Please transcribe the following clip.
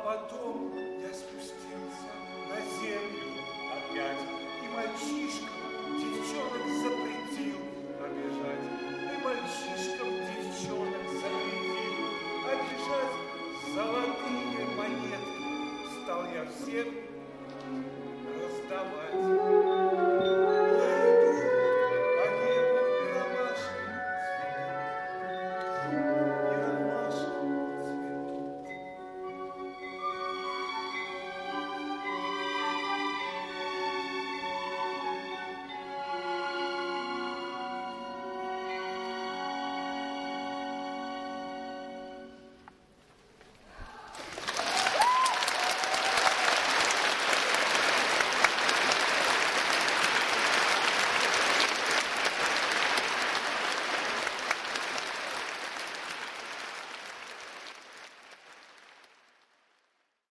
потом я спустился на землю опять, и мальчишкам девчонок запретил обижать, и мальчишкам девчонок запретил обижать. Золотые монетки стал я всем раздавать.